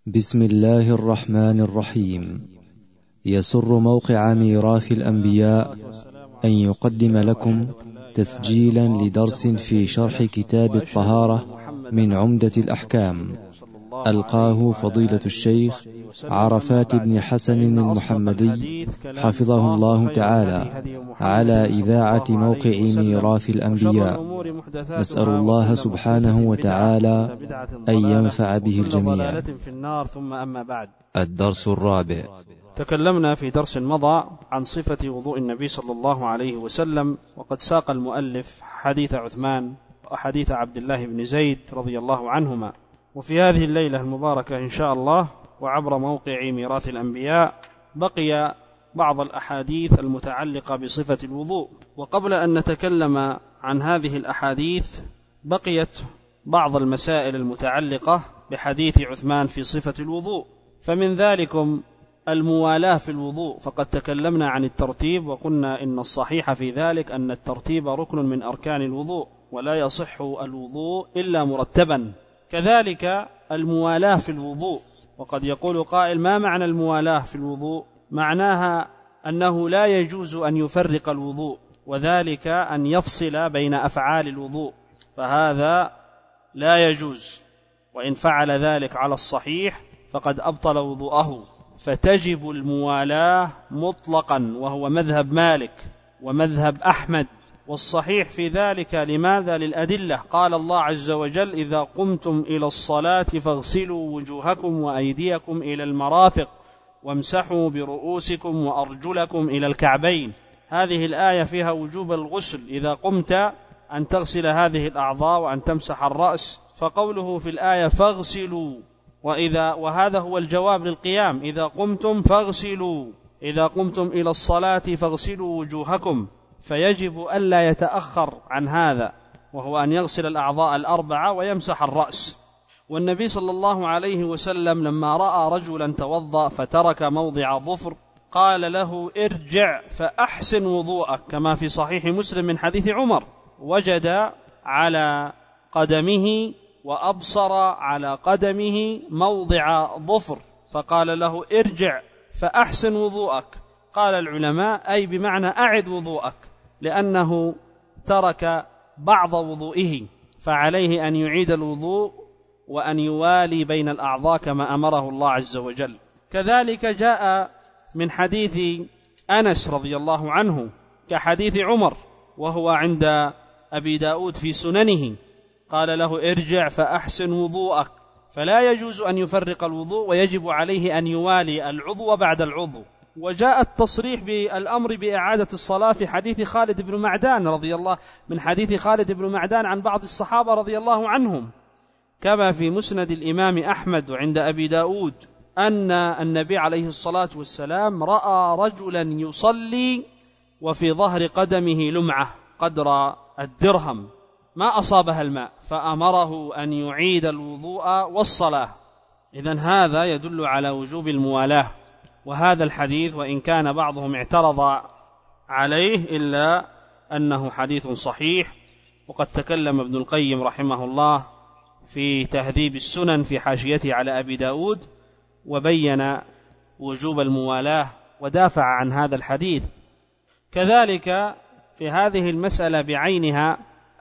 بسم الله الرحمن الرحيم. يسر موقع ميراث الأنبياء أن يقدم لكم تسجيلا لدرس في شرح كتاب الطهارة من عمدة الأحكام، ألقاه فضيلة الشيخ عرفات بن حسن المحمدي حفظه الله تعالى على إذاعة موقع ميراث الأنبياء. نسأل الله سبحانه وتعالى أن ينفع به الجميع. ثم أما بعد، الدرس الرابع. تكلمنا في درس مضى عن صفة وضوء النبي صلى الله عليه وسلم، وقد ساق المؤلف حديث عثمان وحديث عبد الله بن زيد رضي الله عنهما. وفي هذه الليلة المباركة إن شاء الله وعبر موقع ميراث الأنبياء بقي بعض الأحاديث المتعلقة بصفة الوضوء. وقبل أن نتكلم عن هذه الأحاديث بقيت بعض المسائل المتعلقة بحديث عثمان في صفة الوضوء، فمن ذلكم الموالاة في الوضوء. فقد تكلمنا عن الترتيب وقلنا إن الصحيح في ذلك أن الترتيب ركن من أركان الوضوء، ولا يصح الوضوء إلا مرتبا. كذلك الموالاة في الوضوء، وقد يقول قائل: ما معنى الموالاة في الوضوء؟ معناها أنه لا يجوز أن يفرق الوضوء، وذلك أن يفصل بين أفعال الوضوء، فهذا لا يجوز، وإن فعل ذلك على الصحيح فقد أبطل وضوءه. فتجب الموالاة مطلقا، وهو مذهب مالك ومذهب أحمد، والصحيح في ذلك لماذا؟ للأدلة. قال الله عز وجل: إذا قمتم إلى الصلاة فاغسلوا وجوهكم وأيديكم إلى المرافق وامسحوا برؤوسكم وأرجلكم إلى الكعبين. هذه الآية فيها وجوب الغسل إذا قمت أن تغسل هذه الأعضاء وأن تمسح الرأس، فقوله في الآية فاغسلوا، وهذا هو الجواب للقيام. إذا قمتم فاغسلوا، إذا قمتم إلى الصلاة فاغسلوا وجوهكم، فيجب ألا يتأخر عن هذا، وهو أن يغسل الأعضاء الأربعة ويمسح الرأس. والنبي صلى الله عليه وسلم لما رأى رجلا توضأ فترك موضع ظفر قال له: ارجع فأحسن وضوءك، كما في صحيح مسلم من حديث عمر: وجد على قدمه وأبصر على قدمه موضع ظفر، فقال له: ارجع فأحسن وضوءك. قال العلماء: أي بمعنى أعد وضوءك، لأنه ترك بعض وضوئه، فعليه أن يعيد الوضوء وأن يوالي بين الأعضاء كما أمره الله عز وجل. كذلك جاء من حديث أنس رضي الله عنه كحديث عمر، وهو عند أبي داود في سننه، قال له: ارجع فأحسن وضوءك. فلا يجوز أن يفرق الوضوء، ويجب عليه أن يوالي العضو بعد العضو. وجاء التصريح بالأمر بإعادة الصلاة في حديث خالد بن معدان من حديث خالد بن معدان عن بعض الصحابة رضي الله عنهم، كما في مسند الإمام أحمد وعند أبي داود، أن النبي عليه الصلاة والسلام رأى رجلا يصلي وفي ظهر قدمه لمعة قدر الدرهم ما أصابها الماء، فأمره أن يعيد الوضوء والصلاة. إذن هذا يدل على وجوب الموالاة. وهذا الحديث وإن كان بعضهم اعترض عليه إلا أنه حديث صحيح. وقد تكلم ابن القيم رحمه الله في تهذيب السنن في حاشيته على أبي داود، وبين وجوب الموالاة ودافع عن هذا الحديث. كذلك في هذه المسألة بعينها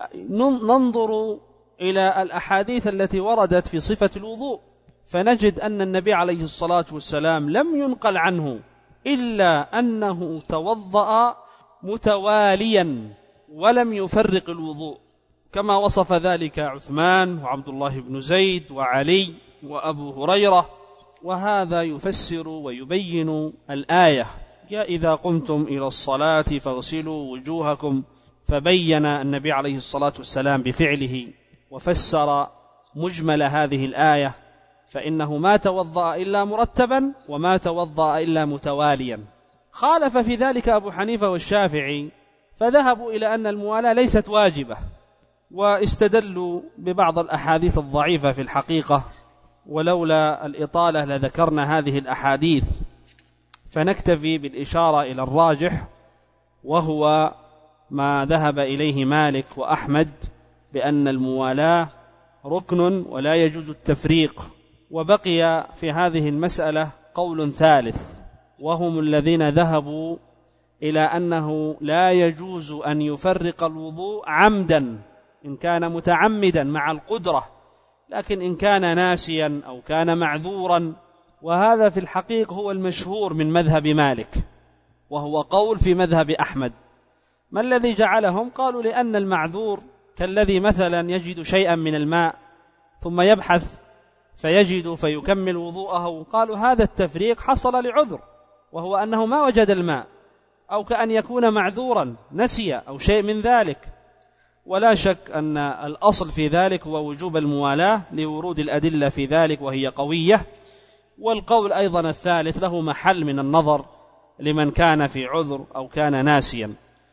ننظر إلى الأحاديث التي وردت في صفة الوضوء، فنجد أن النبي عليه الصلاة والسلام لم ينقل عنه إلا أنه توضأ متواليا ولم يفرق الوضوء، كما وصف ذلك عثمان وعبد الله بن زيد وعلي وأبو هريرة. وهذا يفسر ويبين الآية: يا إذا قمتم إلى الصلاة فاغسلوا وجوهكم. فبين النبي عليه الصلاة والسلام بفعله وفسر مجمل هذه الآية، فإنه ما توضأ إلا مرتبا وما توضأ إلا متواليا. خالف في ذلك أبو حنيفة والشافعي، فذهبوا إلى أن الموالاة ليست واجبة، واستدلوا ببعض الأحاديث الضعيفة في الحقيقة، ولولا الإطالة لذكرنا هذه الأحاديث، فنكتفي بالإشارة إلى الراجح، وهو ما ذهب إليه مالك وأحمد بأن الموالاة ركن ولا يجوز التفريق وبقي في هذه المسألة قول ثالث، وهم الذين ذهبوا إلى أنه لا يجوز أن يفرق الوضوء عمدا إن كان متعمدا مع القدرة، لكن إن كان ناسيا أو كان معذورا، وهذا في الحقيقة هو المشهور من مذهب مالك، وهو قول في مذهب أحمد. ما الذي جعلهم؟ قالوا لأن المعذور كالذي مثلا يجد شيئا من الماء ثم يبحث فيجد فيكمل وضوءه، قالوا هذا التفريق حصل لعذر، وهو أنه ما وجد الماء، أو كأن يكون معذورا نسي أو شيء من ذلك. ولا شك أن الأصل في ذلك هو وجوب الموالاة لورود الأدلة في ذلك وهي قوية. والقول أيضا الثالث له محل من النظر لمن كان في عذر أو كان ناسيا،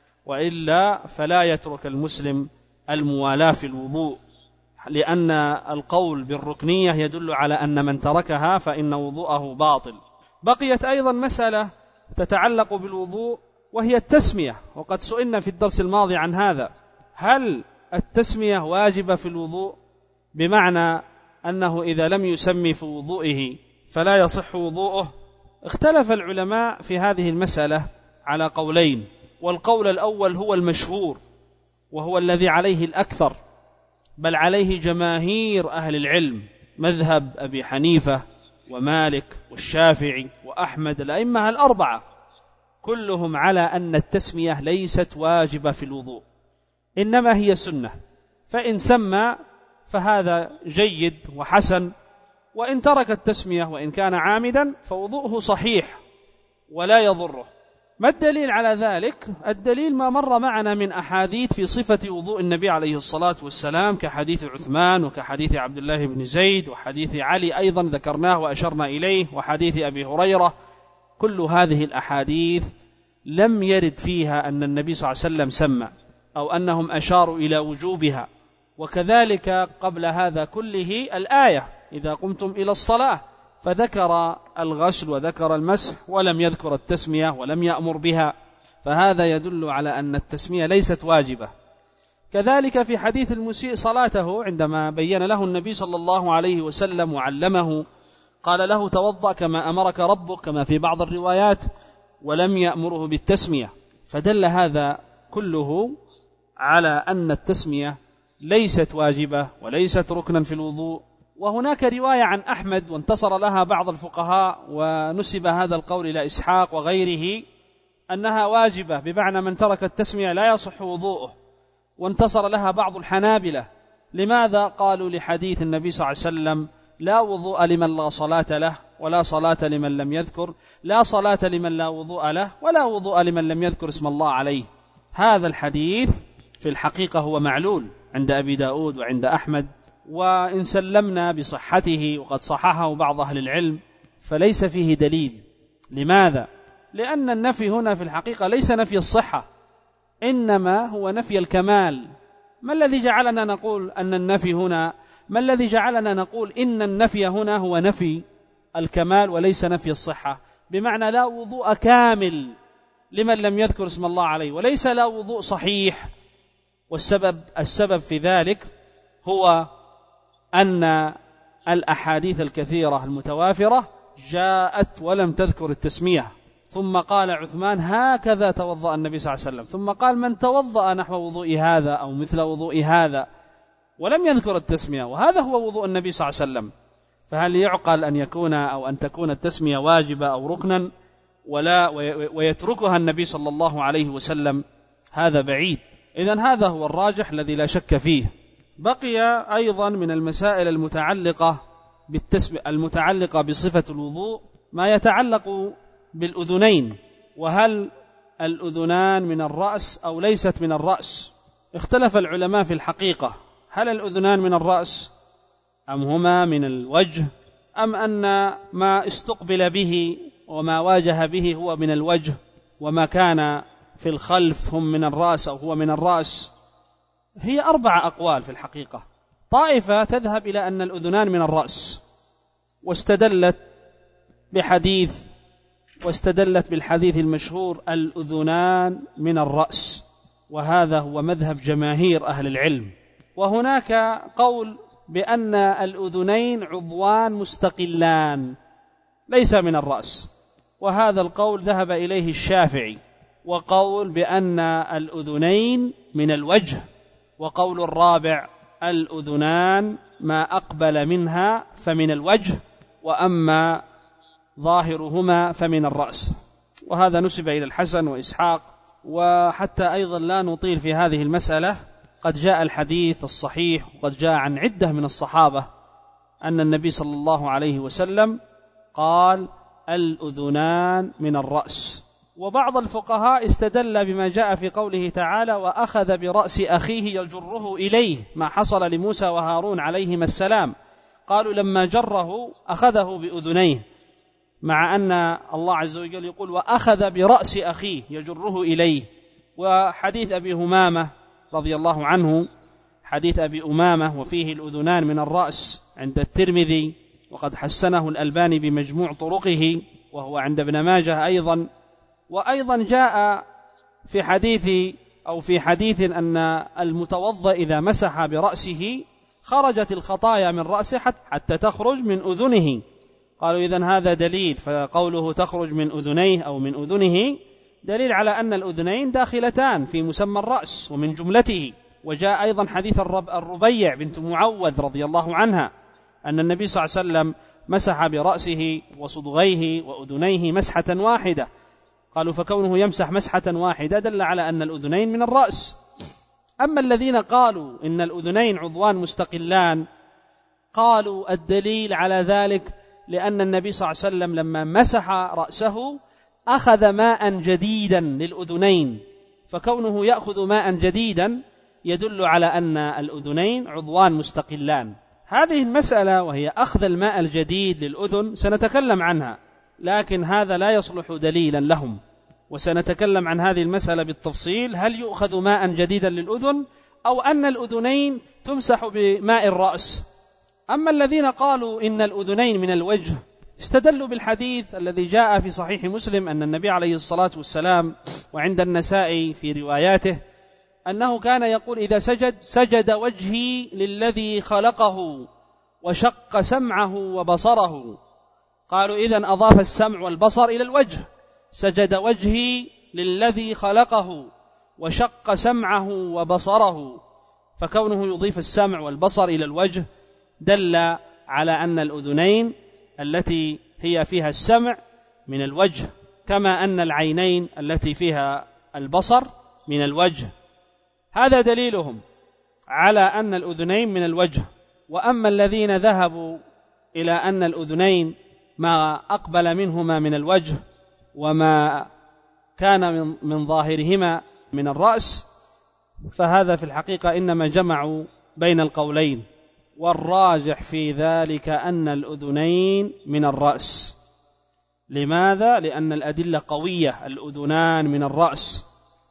وإلا فلا يترك المسلم الموالاة في الوضوء، لأن القول بالركنية يدل على أن من تركها فإن وضوءه باطل. بقيت أيضا مسألة تتعلق بالوضوء وهي التسمية، وقد سئلنا في الدرس الماضي عن هذا، هل التسمية واجبة في الوضوء؟ بمعنى أنه إذا لم يسمي في وضوئه فلا يصح وضوءه. اختلف العلماء في هذه المسألة على قولين، والقول الأول هو المشهور وهو الذي عليه الأكثر، بل عليه جماهير أهل العلم، مذهب أبي حنيفة ومالك والشافعي وأحمد، الأئمة الأربعة كلهم على أن التسمية ليست واجبة في الوضوء، إنما هي سنة، فإن سمى فهذا جيد وحسن، وإن ترك التسمية وإن كان عامدا فوضوءه صحيح ولا يضره. ما الدليل على ذلك؟ الدليل ما مر معنا من أحاديث في صفة وضوء النبي عليه الصلاة والسلام، كحديث عثمان وكحديث عبد الله بن زيد وحديث علي أيضا ذكرناه وأشرنا إليه، وحديث أبي هريرة. كل هذه الأحاديث لم يرد فيها أن النبي صلى الله عليه وسلم سمى أو أنهم أشاروا إلى وجوبها. وكذلك قبل هذا كله الآية إذا قمتم إلى الصلاة، فذكر الغسل وذكر المسح ولم يذكر التسمية ولم يأمر بها، فهذا يدل على أن التسمية ليست واجبة. كذلك في حديث المسيء صلاته، عندما بين له النبي صلى الله عليه وسلم وعلمه، قال له توضأ كما أمرك ربك كما في بعض الروايات، ولم يأمره بالتسمية، فدل هذا كله على أن التسمية ليست واجبة وليست ركنا في الوضوء. وهناك رواية عن أحمد وانتصر لها بعض الفقهاء ونسب هذا القول إلى إسحاق وغيره أنها واجبة، بمعنى من ترك التسمية لا يصح وضوءه، وانتصر لها بعض الحنابلة. لماذا؟ قالوا لحديث النبي صلى الله عليه وسلم لا وضوء لمن لا صلاة له ولا صلاة لمن لم يذكر، لا صلاة لمن لا وضوء له ولا وضوء لمن لم يذكر اسم الله عليه. هذا الحديث في الحقيقة هو معلول عند أبي داود وعند أحمد، وإن سلمنا بصحته وقد صححه بعض أهل العلم فليس فيه دليل. لماذا؟ لأن النفي هنا في الحقيقة ليس نفي الصحة، إنما هو نفي الكمال. ما الذي جعلنا نقول أن النفي هنا، ما الذي جعلنا نقول إن النفي هنا هو نفي الكمال وليس نفي الصحة؟ بمعنى لا وضوء كامل لمن لم يذكر اسم الله عليه، وليس لا وضوء صحيح. والسبب في ذلك هو أن الأحاديث الكثيرة المتوافرة جاءت ولم تذكر التسمية. ثم قال عثمان هكذا توضأ النبي صلى الله عليه وسلم، ثم قال من توضأ نحو وضوء هذا أو مثل وضوء هذا، ولم يذكر التسمية، وهذا هو وضوء النبي صلى الله عليه وسلم. فهل يعقل أن يكون أو أن تكون التسمية واجبة أو ركنا ويتركها النبي صلى الله عليه وسلم؟ هذا بعيد. إذن هذا هو الراجح الذي لا شك فيه. بقي أيضا من المسائل المتعلقة بصفة الوضوء ما يتعلق بالأذنين، وهل الأذنان من الرأس أو ليست من الرأس؟ اختلف العلماء في الحقيقة، هل الأذنان من الرأس أم هما من الوجه، أم أن ما استقبل به وما واجه به هو من الوجه، وما كان في الخلف هم من الرأس أو هو من الرأس؟ هي 4 أقوال في الحقيقة. طائفة تذهب إلى أن الأذنان من الرأس، واستدلت بالحديث المشهور الأذنان من الرأس، وهذا هو مذهب جماهير أهل العلم. وهناك قول بأن الأذنين عضوان مستقلان ليس من الرأس، وهذا القول ذهب إليه الشافعي، وقول بأن الأذنين من الوجه، وقول الرابع الأذنان ما أقبل منها فمن الوجه، وأما ظاهرهما فمن الرأس. وهذا نسب إلى الحسن وإسحاق. وحتى أيضا لا نطيل في هذه المسألة، قد جاء الحديث الصحيح وقد جاء عن عدة من الصحابة أن النبي صلى الله عليه وسلم قال الأذنان من الرأس. وبعض الفقهاء استدل بما جاء في قوله تعالى وأخذ برأس أخيه يجره إليه، ما حصل لموسى وهارون عليهما السلام، قالوا لما جره أخذه بأذنيه، مع أن الله عز وجل يقول وأخذ برأس أخيه يجره إليه. وحديث أبي همامة رضي الله عنه، حديث أبي أمامة وفيه الأذنان من الرأس عند الترمذي، وقد حسنه الألباني بمجموع طرقه، وهو عند ابن ماجه أيضا. وأيضا جاء في حديث أن المتوضأ إذا مسح برأسه خرجت الخطايا من رأسه حتى تخرج من أذنه. قالوا إذن هذا دليل، فقوله تخرج من أذنيه أو من أذنه دليل على أن الأذنين داخلتان في مسمى الرأس ومن جملته. وجاء أيضا حديث الربيع بنت معوذ رضي الله عنها أن النبي صلى الله عليه وسلم مسح برأسه وصدغيه وأذنيه مسحة واحدة. قالوا فكونه يمسح مسحة واحدة دل على أن الأذنين من الرأس. أما الذين قالوا إن الأذنين عضوان مستقلان، قالوا الدليل على ذلك لأن النبي صلى الله عليه وسلم لما مسح رأسه أخذ ماء جديدا للأذنين، فكونه يأخذ ماء جديدا يدل على أن الأذنين عضوان مستقلان. هذه المسألة وهي أخذ الماء الجديد للأذن سنتكلم عنها، لكن هذا لا يصلح دليلا لهم، وسنتكلم عن هذه المسألة بالتفصيل، هل يؤخذ ماء جديدا للأذن أو أن الأذنين تمسح بماء الرأس. أما الذين قالوا إن الأذنين من الوجه استدلوا بالحديث الذي جاء في صحيح مسلم أن النبي عليه الصلاة والسلام وعند النسائي في رواياته أنه كان يقول إذا سجد وجهي للذي خلقه وشق سمعه وبصره. قالوا إذن أضاف السمع والبصر إلى الوجه، سجد وجهي للذي خلقه وشق سمعه وبصره، فكونه يضيف السمع والبصر إلى الوجه دل على أن الأذنين التي هي فيها السمع من الوجه، كما أن العينين التي فيها البصر من الوجه. هذا دليلهم على أن الأذنين من الوجه. وأما الذين ذهبوا إلى أن الأذنين ما أقبل منهما من الوجه وما كان من ظاهرهما من الرأس، فهذا في الحقيقة إنما جمعوا بين القولين، والراجح في ذلك أن الأذنين من الرأس. لماذا؟ لأن الأدلة قوية، الأذنان من الرأس،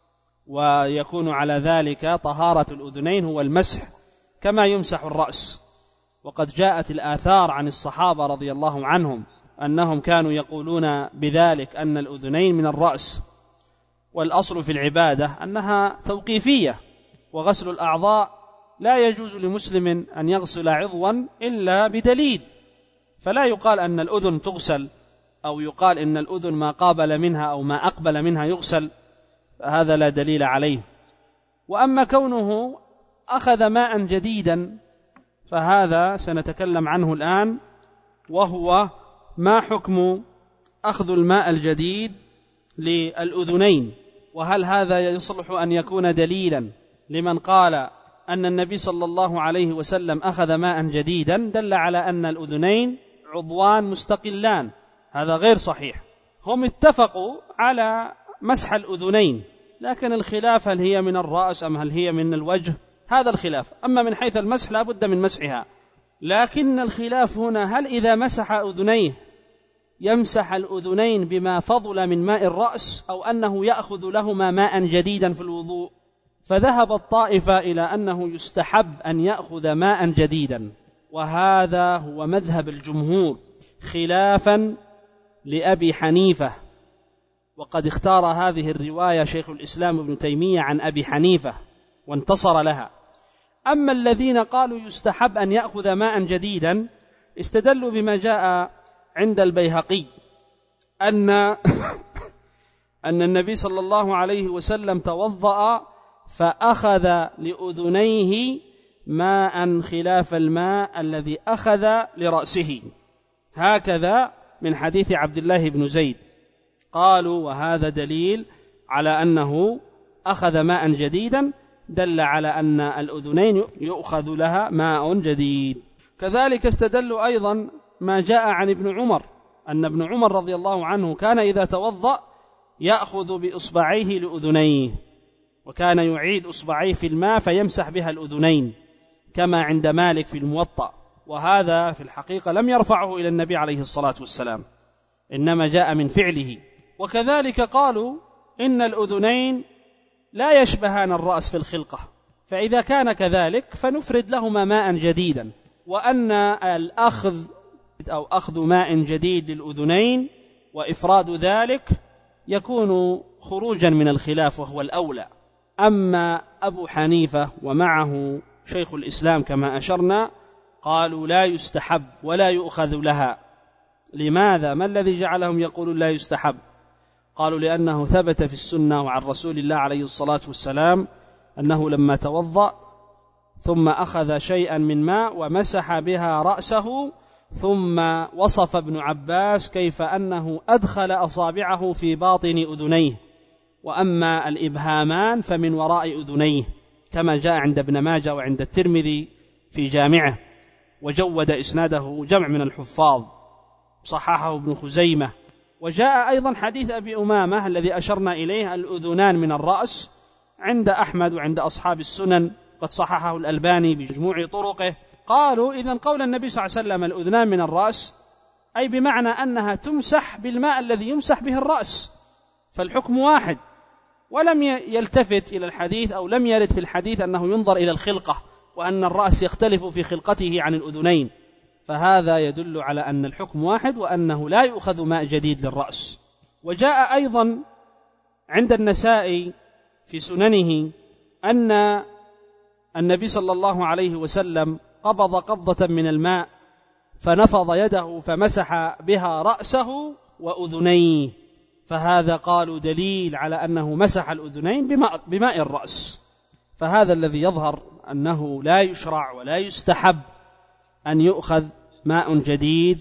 ويكون على ذلك طهارة الأذنين هو المسح كما يمسح الرأس. وقد جاءت الآثار عن الصحابة رضي الله عنهم أنهم كانوا يقولون بذلك أن الأذنين من الرأس. والأصل في العبادة أنها توقيفية، وغسل الأعضاء لا يجوز لمسلم أن يغسل عضوا إلا بدليل، فلا يقال أن الأذن تغسل أو يقال أن الأذن ما قابل منها أو ما أقبل منها يغسل، فهذا لا دليل عليه. وأما كونه أخذ ماء جديدا فهذا سنتكلم عنه الآن، وهو ما حكم أخذ الماء الجديد للأذنين، وهل هذا يصلح أن يكون دليلا لمن قال أن النبي صلى الله عليه وسلم أخذ ماء جديدا دل على أن الأذنين عضوان مستقلان. هذا غير صحيح. هم اتفقوا على مسح الأذنين، لكن الخلاف هل هي من الرأس أم هل هي من الوجه، هذا الخلاف. أما من حيث المسح لا بد من مسحها، لكن الخلاف هنا هل إذا مسح أذنيه يمسح الأذنين بما فضل من ماء الرأس أو أنه يأخذ لهما ماء جديدا في الوضوء. فذهب الطائفة إلى أنه يستحب أن يأخذ ماء جديدا، وهذا هو مذهب الجمهور خلافا لأبي حنيفة. وقد اختار هذه الرواية شيخ الإسلام ابن تيمية عن أبي حنيفة وانتصر لها. أما الذين قالوا يستحب أن يأخذ ماء جديدا استدلوا بما جاء عند البيهقي أن النبي صلى الله عليه وسلم توضأ فأخذ لأذنيه ماء خلاف الماء الذي أخذ لرأسه، هكذا من حديث عبد الله بن زيد. قالوا وهذا دليل على أنه أخذ ماء جديدا، دل على أن الأذنين يؤخذ لها ماء جديد. كذلك استدلوا أيضا ما جاء عن ابن عمر أن ابن عمر رضي الله عنه كان إذا توضأ يأخذ بإصبعيه لأذنيه، وكان يعيد إصبعيه في الماء فيمسح بها الأذنين كما عند مالك في الموطأ، وهذا في الحقيقة لم يرفعه إلى النبي عليه الصلاة والسلام، إنما جاء من فعله. وكذلك قالوا إن الأذنين لا يشبهان الرأس في الخلقة، فإذا كان كذلك فنفرد لهما ماء جديدا، وأن الأخذ أو أخذ ماء جديد للأذنين وإفراد ذلك يكون خروجا من الخلاف وهو الأولى. أما أبو حنيفة ومعه شيخ الإسلام كما أشرنا قالوا لا يستحب ولا يؤخذ لها. لماذا؟ ما الذي جعلهم يقولون لا يستحب؟ قالوا لأنه ثبت في السنة وعن رسول الله عليه الصلاة والسلام أنه لما توضأ ثم أخذ شيئا من ماء ومسح بها رأسه، ثم وصف ابن عباس كيف أنه أدخل أصابعه في باطن أذنيه، وأما الإبهامان فمن وراء أذنيه، كما جاء عند ابن ماجه وعند الترمذي في جامعه، وجود إسناده جمع من الحفاظ، صححه ابن خزيمة. وجاء أيضا حديث أبي أمامة الذي أشرنا إليه الأذنان من الرأس عند أحمد وعند أصحاب السنن، قد صححه الألباني بمجموع طرقه. قالوا إذن قول النبي صلى الله عليه وسلم الأذنان من الرأس أي بمعنى أنها تمسح بالماء الذي يمسح به الرأس، فالحكم واحد، ولم يلتفت إلى الحديث أو لم يرد في الحديث أنه ينظر إلى الخلقة وأن الرأس يختلف في خلقته عن الأذنين، فهذا يدل على أن الحكم واحد وأنه لا يؤخذ ماء جديد للرأس. وجاء أيضا عند النسائي في سننه أن النبي صلى الله عليه وسلم قبض قبضة من الماء فنفض يده فمسح بها رأسه وأذنيه، فهذا قالوا دليل على أنه مسح الأذنين بماء الرأس. فهذا الذي يظهر أنه لا يشرع ولا يستحب أن يؤخذ ماء جديد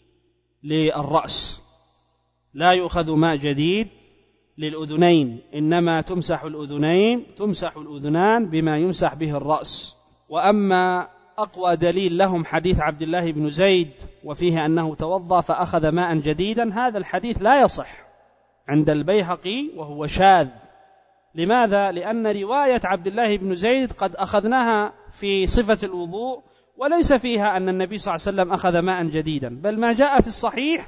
للرأس، لا يؤخذ ماء جديد للأذنين، إنما تمسح الأذنان بما يمسح به الرأس. وأما أقوى دليل لهم حديث عبد الله بن زيد وفيه أنه توضأ فأخذ ماء جديدا، هذا الحديث لا يصح عند البيهقي وهو شاذ. لماذا؟ لأن رواية عبد الله بن زيد قد أخذناها في صفة الوضوء وليس فيها أن النبي صلى الله عليه وسلم أخذ ماء جديدا، بل ما جاء في الصحيح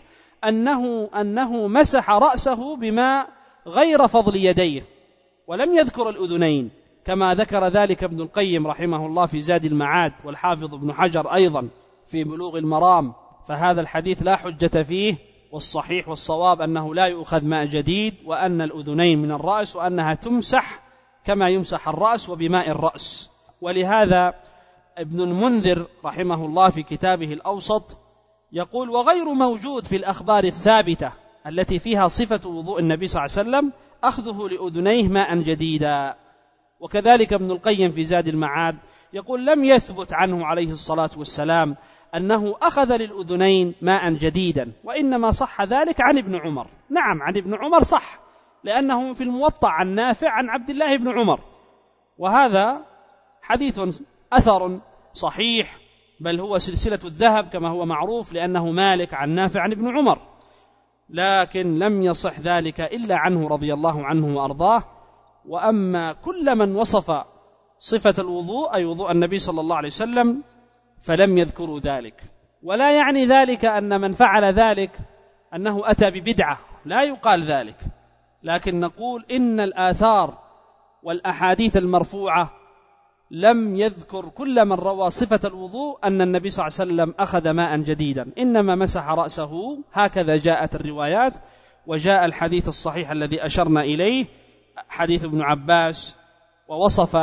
أنه مسح رأسه بماء غير فضل يديه، ولم يذكر الأذنين، كما ذكر ذلك ابن القيم رحمه الله في زاد المعاد، والحافظ ابن حجر أيضا في بلوغ المرام. فهذا الحديث لا حجة فيه، والصحيح والصواب أنه لا يؤخذ ماء جديد، وأن الأذنين من الرأس، وأنها تمسح كما يمسح الرأس وبماء الرأس. ولهذا ابن المنذر رحمه الله في كتابه الأوسط يقول: وغير موجود في الأخبار الثابتة التي فيها صفة وضوء النبي صلى الله عليه وسلم أخذه لأذنيه ماء جديدا. وكذلك ابن القيم في زاد المعاد يقول: لم يثبت عنه عليه الصلاة والسلام أنه أخذ للأذنين ماء جديدا، وإنما صح ذلك عن ابن عمر. نعم، عن ابن عمر صح، لأنه في الموطأ عن نافع عن عبد الله بن عمر، وهذا حديث أثر صحيح، بل هو سلسلة الذهب كما هو معروف، لأنه مالك عن نافع عن ابن عمر، لكن لم يصح ذلك إلا عنه رضي الله عنه وأرضاه. وأما كل من وصف صفة الوضوء أي وضوء النبي صلى الله عليه وسلم فلم يذكروا ذلك. ولا يعني ذلك أن من فعل ذلك أنه أتى ببدعة، لا يقال ذلك، لكن نقول إن الآثار والأحاديث المرفوعة لم يذكر كل من روى صفة الوضوء أن النبي صلى الله عليه وسلم أخذ ماء جديدا، إنما مسح رأسه، هكذا جاءت الروايات. وجاء الحديث الصحيح الذي أشرنا إليه، حديث ابن عباس، ووصف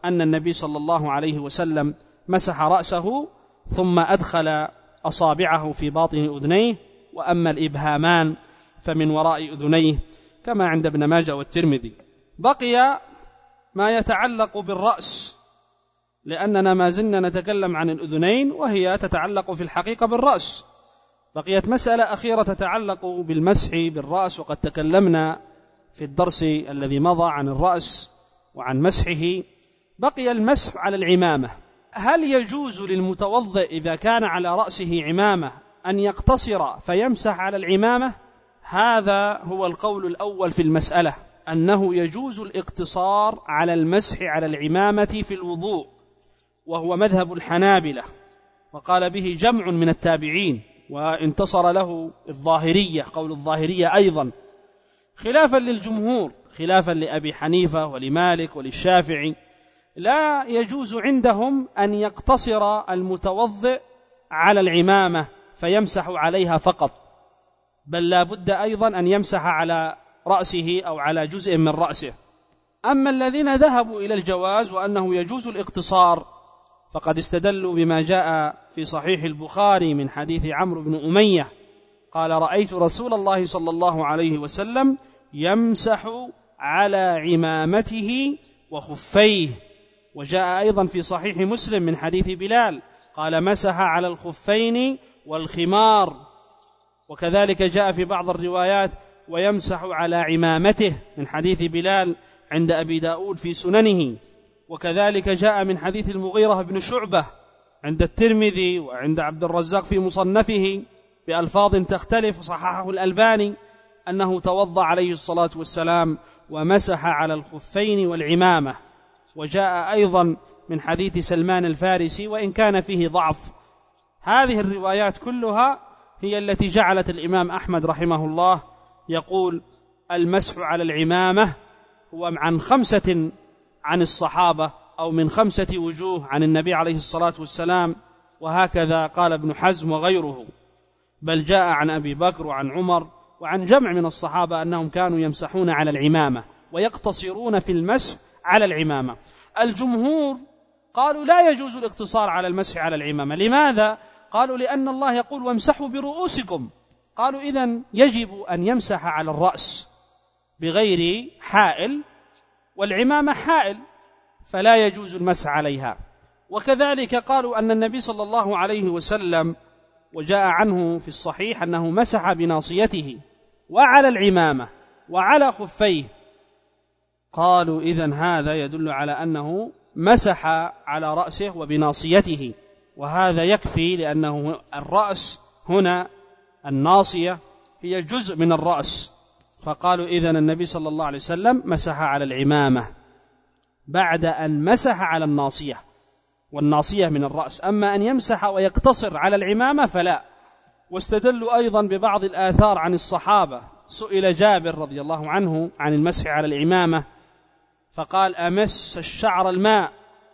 أن النبي صلى الله عليه وسلم مسح رأسه ثم أدخل أصابعه في باطن أذنيه، وأما الإبهامان فمن وراء أذنيه كما عند ابن ماجه والترمذي. بقي ما يتعلق بالرأس، لأننا ما زلنا نتكلم عن الأذنين وهي تتعلق في الحقيقة بالرأس. بقيت مسألة أخيرة تتعلق بالمسح بالرأس، وقد تكلمنا في الدرس الذي مضى عن الرأس وعن مسحه. بقي المسح على العمامة. هل يجوز للمتوضئ إذا كان على رأسه عمامة أن يقتصر فيمسح على العمامة؟ هذا هو القول الأول في المسألة، أنه يجوز الاقتصار على المسح على العمامة في الوضوء، وهو مذهب الحنابلة، وقال به جمع من التابعين، وانتصر له الظاهرية، قول الظاهرية أيضا، خلافا للجمهور، خلافا لأبي حنيفة ولمالك وللشافعي. لا يجوز عندهم أن يقتصر المتوضئ على العمامة فيمسح عليها فقط، بل لا بد أيضا أن يمسح على رأسه أو على جزء من رأسه. أما الذين ذهبوا إلى الجواز وأنه يجوز الاقتصار فقد استدلوا بما جاء في صحيح البخاري من حديث عمرو بن أمية قال: رأيت رسول الله صلى الله عليه وسلم يمسح على عمامته وخفيه. وجاء أيضا في صحيح مسلم من حديث بلال قال: مسح على الخفين والخمار. وكذلك جاء في بعض الروايات: ويمسح على عمامته، من حديث بلال عند أبي داود في سننه. وكذلك جاء من حديث المغيرة بن شعبة عند الترمذي وعند عبد الرزاق في مصنفه بألفاظ تختلف، صححه الألباني، أنه توضأ عليه الصلاة والسلام ومسح على الخفين والعمامة. وجاء أيضا من حديث سلمان الفارسي وإن كان فيه ضعف. هذه الروايات كلها هي التي جعلت الإمام أحمد رحمه الله يقول: المسح على العمامة هو عن 5 عن الصحابة، أو من 5 وجوه عن النبي عليه الصلاة والسلام. وهكذا قال ابن حزم وغيره، بل جاء عن أبي بكر وعن عمر وعن جمع من الصحابة أنهم كانوا يمسحون على العمامة ويقتصرون في المسح على العمامة. الجمهور قالوا لا يجوز الاقتصار على المسح على العمامة. لماذا؟ قالوا: لأن الله يقول: وامسحوا برؤوسكم. قالوا: إذن يجب أن يمسح على الرأس بغير حائل، والعمامة حائل فلا يجوز المسح عليها. وكذلك قالوا أن النبي صلى الله عليه وسلم وجاء عنه في الصحيح أنه مسح بناصيته وعلى العمامة وعلى خفيه. قالوا: إذن هذا يدل على أنه مسح على رأسه وبناصيته، وهذا يكفي، لأنه الرأس هنا الناصية هي جزء من الرأس. فقالوا: إذن النبي صلى الله عليه وسلم مسح على العمامة بعد أن مسح على الناصية، والناصية من الرأس. أما أن يمسح ويقتصر على العمامة فلا. واستدلوا أيضا ببعض الآثار عن الصحابة. سئل جابر رضي الله عنه عن المسح على العمامة فقال: أمس الشعر الماء،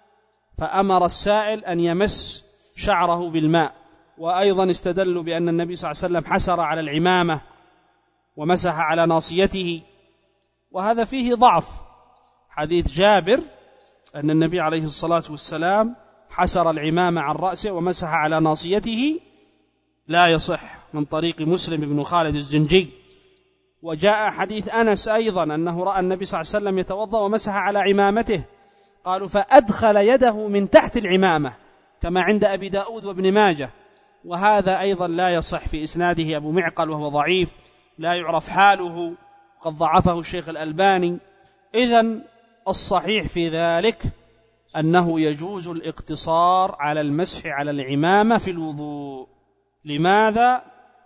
فأمر السائل أن يمس شعره بالماء. وأيضا استدلوا بأن النبي صلى الله عليه وسلم حسر على العمامة ومسح على ناصيته، وهذا فيه ضعف. حديث جابر أن النبي عليه الصلاة والسلام حسر العمامة عن رأسه ومسح على ناصيته لا يصح، من طريق مسلم بن خالد الزنجي. وجاء حديث أنس أيضا أنه رأى النبي صلى الله عليه وسلم يتوضأ ومسح على عمامته، قالوا: فأدخل يده من تحت العمامة، كما عند أبي داود وابن ماجه. وهذا أيضا لا يصح، في إسناده أبو معقل وهو ضعيف لا يعرف حاله، قد ضعفه الشيخ الألباني. إذن الصحيح في ذلك أنه يجوز الاقتصار على المسح على العمامة في الوضوء. لماذا؟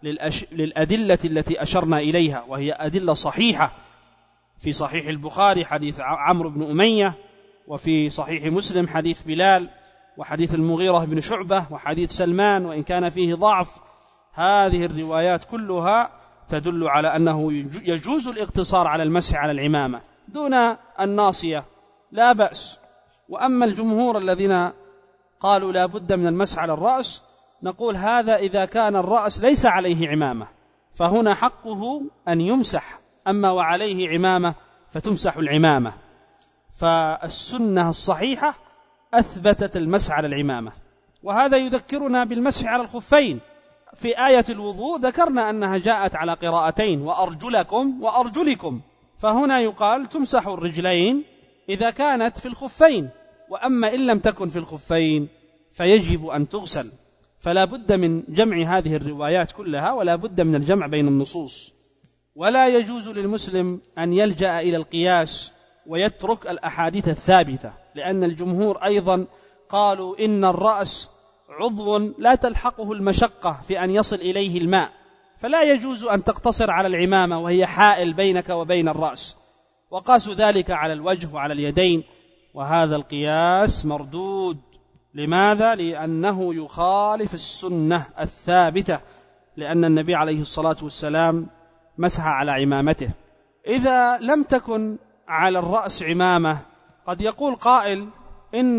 للأدلة التي أشرنا إليها، وهي أدلة صحيحة. في صحيح البخاري حديث عمرو بن أمية، وفي صحيح مسلم حديث بلال، وحديث المغيرة بن شعبة، وحديث سلمان وإن كان فيه ضعف. هذه الروايات كلها تدل على أنه يجوز الاقتصار على المسح على العمامة دون الناصية، لا بأس. وأما الجمهور الذين قالوا لا بد من المسح على الرأس، نقول هذا إذا كان الرأس ليس عليه عمامة، فهنا حقه أن يمسح. أما وعليه عمامة فتمسح العمامة. فالسنة الصحيحة أثبتت المسح على العمامة. وهذا يذكرنا بالمسح على الخفين. في آية الوضوء ذكرنا أنها جاءت على قراءتين: وأرجلكم وأرجلكم، فهنا يقال تمسح الرجلين إذا كانت في الخفين، وأما إن لم تكن في الخفين فيجب أن تغسل. فلا بد من جمع هذه الروايات كلها، ولا بد من الجمع بين النصوص. ولا يجوز للمسلم أن يلجأ إلى القياس ويترك الأحاديث الثابتة، لأن الجمهور أيضا قالوا إن الرأس عضو لا تلحقه المشقة في أن يصل إليه الماء، فلا يجوز أن تقتصر على العمامة وهي حائل بينك وبين الرأس، وقاسوا ذلك على الوجه وعلى اليدين، وهذا القياس مردود. لماذا؟ لأنه يخالف السنة الثابتة، لأن النبي عليه الصلاة والسلام مسح على عمامته. إذا لم تكن على الرأس عمامة، قد يقول قائل إن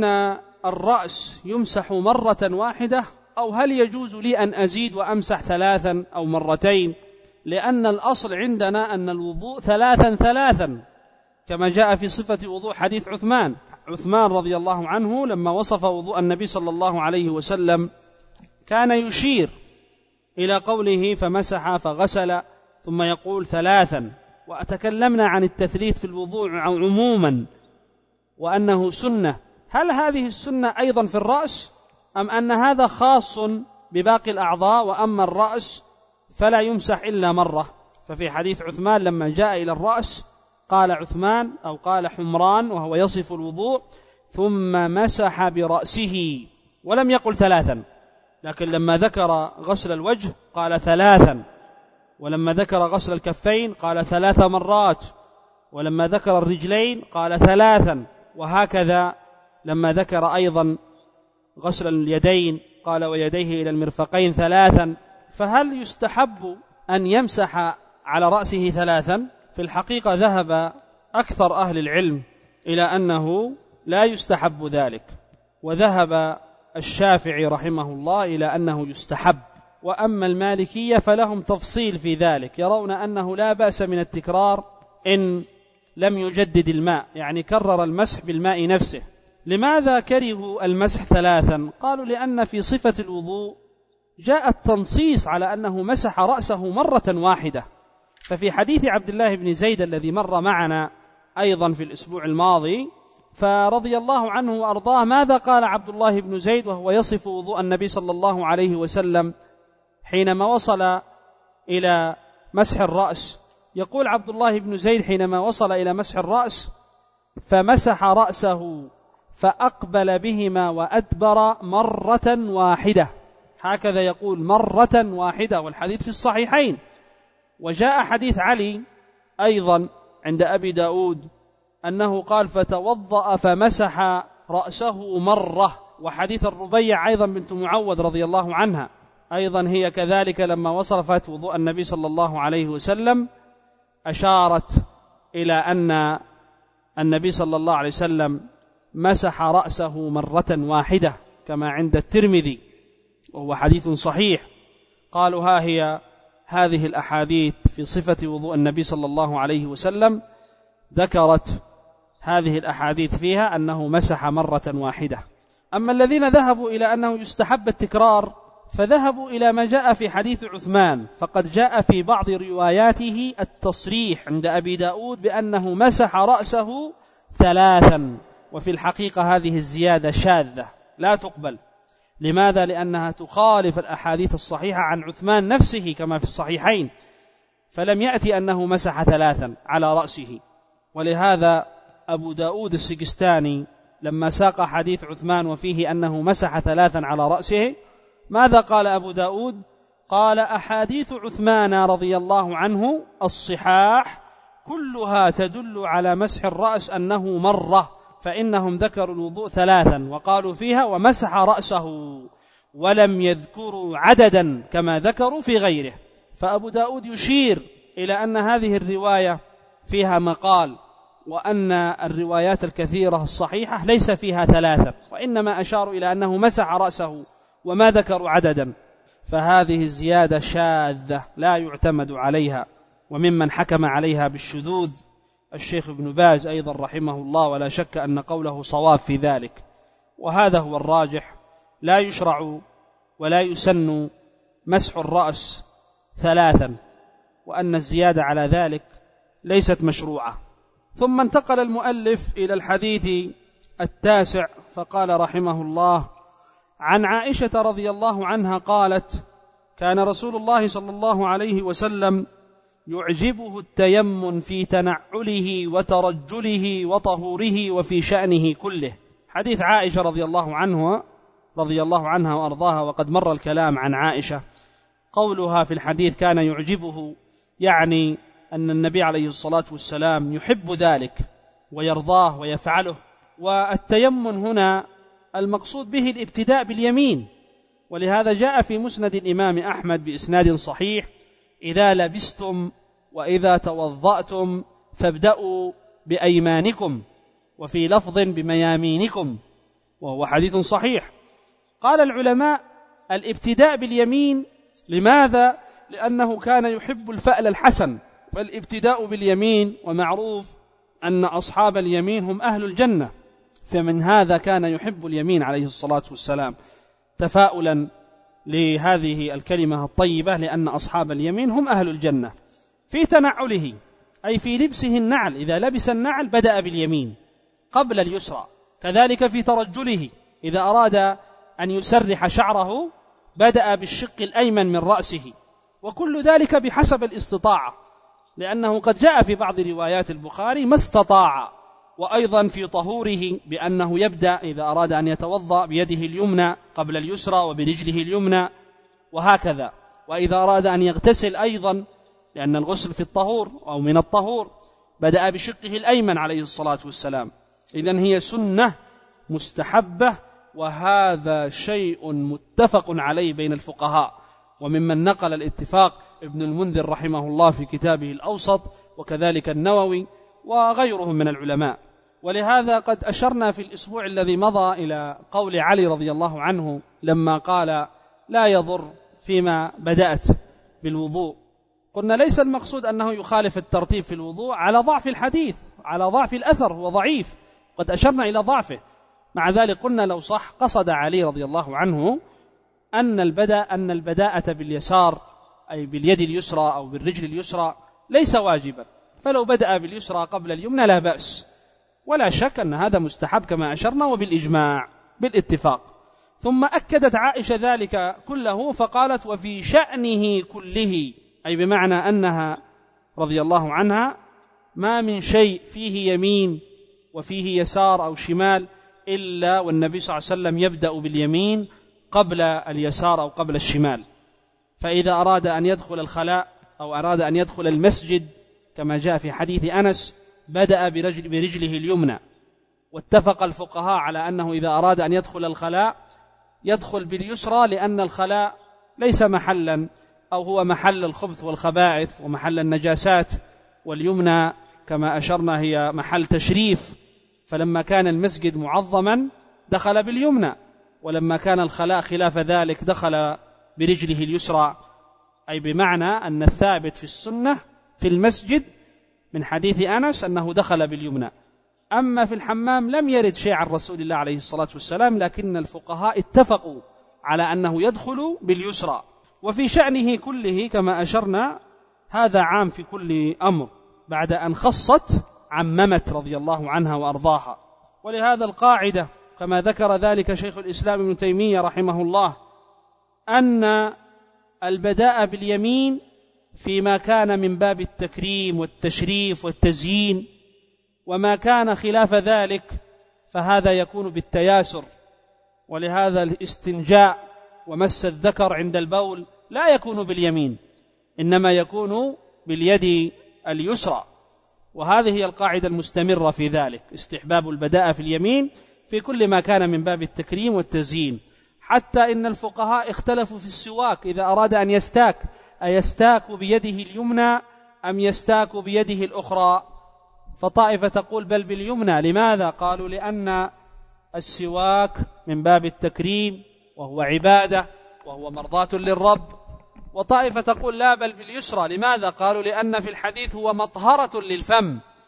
الرأس يمسح مرة واحدة، أو هل يجوز لي أن أزيد وأمسح 3 أو مرتين؟ لأن الأصل عندنا أن الوضوء 3 كما جاء في صفة وضوء حديث عثمان رضي الله عنه لما وصف وضوء النبي صلى الله عليه وسلم كان يشير إلى قوله فمسح فغسل ثم يقول 3. وأتكلمنا عن التثليث في الوضوء عموما وأنه سنة. هل هذه السنة أيضا في الرأس، أم أن هذا خاص بباقي الأعضاء، وأما الرأس فلا يمسح إلا مرة؟ ففي حديث عثمان لما جاء إلى الرأس قال عثمان أو قال حمران وهو يصف الوضوء ثم مسح برأسه، ولم يقل 3. لكن لما ذكر غسل الوجه قال 3، ولما ذكر غسل الكفين قال 3 مرات، ولما ذكر الرجلين قال 3، وهكذا لما ذكر أيضا غسل اليدين قال ويديه إلى المرفقين 3. فهل يستحب أن يمسح على رأسه 3؟ في الحقيقة ذهب أكثر أهل العلم إلى أنه لا يستحب ذلك، وذهب الشافعي رحمه الله إلى أنه يستحب. وأما المالكية فلهم تفصيل في ذلك، يرون أنه لا بأس من التكرار إن لم يجدد الماء، يعني كرر المسح بالماء نفسه. لماذا كرهوا المسح 3؟ قالوا لأن في صفة الوضوء جاء التنصيص على أنه مسح رأسه مرة واحدة. ففي حديث عبد الله بن زيد الذي مر معنا أيضا في الأسبوع الماضي فرضي الله عنه وأرضاه، ماذا قال عبد الله بن زيد وهو يصف وضوء النبي صلى الله عليه وسلم حينما وصل إلى مسح الرأس؟ يقول عبد الله بن زيد حينما وصل إلى مسح الرأس فمسح رأسه فأقبل بهما وأدبر مرة واحدة، هكذا يقول مرة واحدة، والحديث في الصحيحين. وجاء حديث علي أيضا عند أبي داود أنه قال فتوضأ فمسح رأسه مرة. وحديث الربيع أيضا بنت معوذ رضي الله عنها أيضا هي كذلك لما وصفت وضوء النبي صلى الله عليه وسلم أشارت إلى أن النبي صلى الله عليه وسلم مسح رأسه مرة واحدة كما عند الترمذي، وهو حديث صحيح. قالوا ها هي هذه الأحاديث في صفة وضوء النبي صلى الله عليه وسلم ذكرت هذه الأحاديث فيها أنه مسح مرة واحدة. أما الذين ذهبوا إلى أنه يستحب التكرار فذهبوا إلى ما جاء في حديث عثمان، فقد جاء في بعض رواياته التصريح عند أبي داود بأنه مسح رأسه 3، وفي الحقيقة هذه الزيادة شاذة لا تقبل. لماذا؟ لأنها تخالف الأحاديث الصحيحة عن عثمان نفسه كما في الصحيحين، فلم يأتي أنه مسح 3 على رأسه. ولهذا أبو داود السجستاني لما ساق حديث عثمان وفيه أنه مسح 3 على رأسه، ماذا قال أبو داود؟ قال أحاديث عثمان رضي الله عنه الصحاح كلها تدل على مسح الرأس أنه مرة، فإنهم ذكروا الوضوء 3 وقالوا فيها ومسح رأسه، ولم يذكروا عددا كما ذكروا في غيره. فأبو داود يشير إلى أن هذه الرواية فيها مقال، وأن الروايات الكثيرة الصحيحة ليس فيها 3، وإنما أشاروا إلى أنه مسح رأسه وما ذكروا عددا. فهذه الزيادة شاذة لا يعتمد عليها، وممن حكم عليها بالشذوذ الشيخ ابن باز أيضا رحمه الله، ولا شك أن قوله صواب في ذلك، وهذا هو الراجح. لا يشرع ولا يسن مسح الرأس 3، وأن الزيادة على ذلك ليست مشروعة. ثم انتقل المؤلف إلى الحديث 9 فقال رحمه الله: عن عائشة رضي الله عنها قالت: كان رسول الله صلى الله عليه وسلم يعجبه التيمم في تنعله وترجله وطهوره وفي شأنه كله. حديث عائشة رضي الله عنها وأرضاها، وقد مر الكلام عن عائشة. قولها في الحديث كان يعجبه، يعني أن النبي عليه الصلاة والسلام يحب ذلك ويرضاه ويفعله. والتيمم هنا المقصود به الابتداء باليمين، ولهذا جاء في مسند الإمام أحمد بإسناد صحيح: إذا لبستم وإذا توضأتم فابدأوا بأيمانكم، وفي لفظ بميامينكم، وهو حديث صحيح. قال العلماء: الابتداء باليمين، لماذا؟ لأنه كان يحب الفأل الحسن، فالابتداء باليمين، ومعروف أن أصحاب اليمين هم أهل الجنة، فمن هذا كان يحب اليمين عليه الصلاة والسلام تفاؤلا لهذه الكلمة الطيبة، لأن أصحاب اليمين هم أهل الجنة. في تنعله أي في لبسه النعل، إذا لبس النعل بدأ باليمين قبل اليسرى. كذلك في ترجله، إذا أراد أن يسرح شعره بدأ بالشق الأيمن من رأسه، وكل ذلك بحسب الاستطاعة، لأنه قد جاء في بعض روايات البخاري ما استطاع. وأيضا في طهوره بأنه يبدأ إذا أراد أن يتوضأ بيده اليمنى قبل اليسرى وبرجله اليمنى، وهكذا. وإذا أراد أن يغتسل أيضا، لأن الغسل في الطهور أو من الطهور، بدأ بشقه الأيمن عليه الصلاة والسلام. إذن هي سنة مستحبة، وهذا شيء متفق عليه بين الفقهاء، وممن نقل الاتفاق ابن المنذر رحمه الله في كتابه الأوسط، وكذلك النووي وغيرهم من العلماء. ولهذا قد أشرنا في الأسبوع الذي مضى إلى قول علي رضي الله عنه لما قال: لا يضر فيما بدأت بالوضوء. قلنا ليس المقصود أنه يخالف الترتيب في الوضوء على ضعف الحديث، على ضعف الأثر، هو ضعيف، قد أشرنا إلى ضعفه. مع ذلك قلنا لو صح قصد علي رضي الله عنه أن البداءة باليسار أي باليد اليسرى أو بالرجل اليسرى ليس واجبا، فلو بدأ باليسرى قبل اليمنى لا بأس، ولا شك أن هذا مستحب كما أشرنا وبالإجماع بالاتفاق. ثم أكدت عائشة ذلك كله فقالت: وفي شأنه كله، أي بمعنى أنها رضي الله عنها ما من شيء فيه يمين وفيه يسار أو شمال إلا والنبي صلى الله عليه وسلم يبدأ باليمين قبل اليسار أو قبل الشمال. فإذا أراد أن يدخل الخلاء أو أراد أن يدخل المسجد كما جاء في حديث أنس بدأ برجله اليمنى. واتفق الفقهاء على أنه إذا أراد أن يدخل الخلاء يدخل باليسرى، لأن الخلاء ليس محلا أو هو محل الخبث والخبائث ومحل النجاسات، واليمنى كما أشرنا هي محل تشريف، فلما كان المسجد معظما دخل باليمنى، ولما كان الخلاء خلاف ذلك دخل برجله اليسرى. أي بمعنى أن الثابت في السنة في المسجد من حديث أنس أنه دخل باليمنى. أما في الحمام لم يرد شيء عن رسول الله عليه الصلاة والسلام، لكن الفقهاء اتفقوا على أنه يدخل باليسرى. وفي شأنه كله كما أشرنا هذا عام في كل أمر، بعد أن خصت عممت رضي الله عنها وأرضاها. ولهذا القاعدة كما ذكر ذلك شيخ الإسلام ابن تيمية رحمه الله أن البداء باليمين فيما كان من باب التكريم والتشريف والتزيين، وما كان خلاف ذلك فهذا يكون بالتياسر. ولهذا الاستنجاء ومس الذكر عند البول لا يكون باليمين، إنما يكون باليد اليسرى. وهذه هي القاعدة المستمرة في ذلك، استحباب البداء في اليمين في كل ما كان من باب التكريم والتزيين. حتى إن الفقهاء اختلفوا في السواك، إذا أراد أن يستاك أيستاك بيده اليمنى أم يستاك بيده الأخرى؟ فطائفة تقول بل باليمنى. لماذا؟ قالوا لأن السواك من باب التكريم وهو عبادة وهو مرضاة للرب. وطائفة تقول لا بل باليسرى. لماذا؟ قالوا لأن في الحديث هو مطهرة للفم،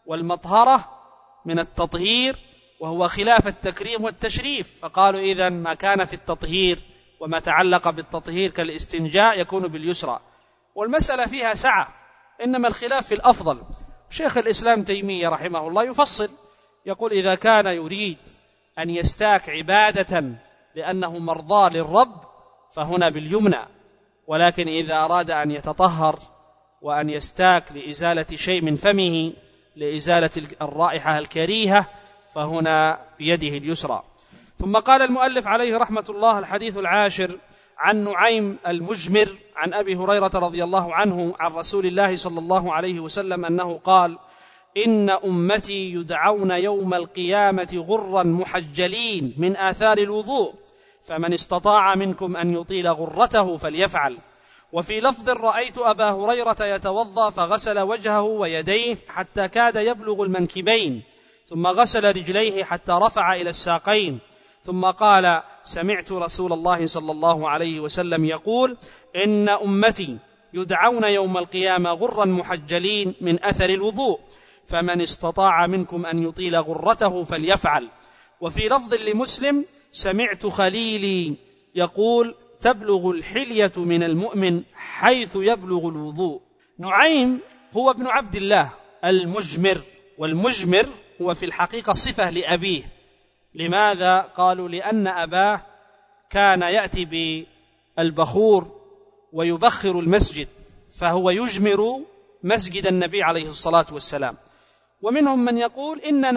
والمطهرة من التطهير، وهو خلاف التكريم والتشريف، فقالوا إذن ما كان في التطهير وما تعلق بالتطهير كالاستنجاء يكون باليسرى، والمسألة فيها سعة، إنما الخلاف في الأفضل. شيخ الإسلام تيمية رحمه الله يفصل، يقول إذا كان يريد أن يستاك عبادة لأنه مرضى للرب فهنا باليمنى، ولكن إذا أراد أن يتطهر وأن يستاك لإزالة شيء من فمه لإزالة الرائحة الكريهة فهنا بيده اليسرى. ثم قال المؤلف عليه رحمة الله: الحديث العاشر عن نعيم المجمر عن أبي هريرة رضي الله عنه عن رسول الله صلى الله عليه وسلم أنه قال: إن أمتي يدعون يوم القيامة غرا محجلين من آثار الوضوء، فمن استطاع منكم أن يطيل غرته فليفعل. وفي لفظ: رأيت أبا هريرة يتوضأ فغسل وجهه ويديه حتى كاد يبلغ المنكبين، ثم غسل رجليه حتى رفع إلى الساقين، ثم قال: سمعت رسول الله صلى الله عليه وسلم يقول: إن أمتي يدعون يوم القيامة غرا محجلين من أثر الوضوء، فمن استطاع منكم أن يطيل غرته فليفعل. وفي لفظ لمسلم: سمعت خليلي يقول: تبلغ الحلية من المؤمن حيث يبلغ الوضوء. نعيم هو ابن عبد الله المجمر، والمجمر هو في الحقيقة صفة لأبيه. لماذا؟ قالوا: لأن أباه كان يأتي بالبخور ويبخر المسجد، فهو يجمر مسجد النبي عليه الصلاة والسلام. ومنهم من يقول إن